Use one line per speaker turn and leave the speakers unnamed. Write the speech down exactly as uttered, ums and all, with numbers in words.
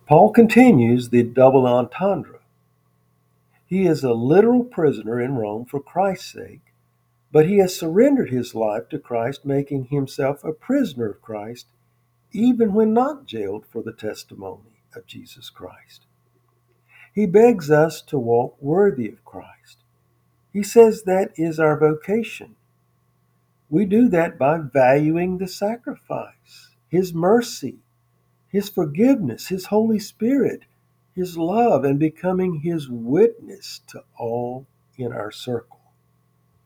Paul continues the double entendre. He is a literal prisoner in Rome for Christ's sake, but he has surrendered his life to Christ, making himself a prisoner of Christ, even when not jailed for the testimony of Jesus Christ. He begs us to walk worthy of Christ. He says that is our vocation. We do that by valuing the sacrifice, His mercy, His forgiveness, His Holy Spirit, His love, and becoming His witness to all in our circle.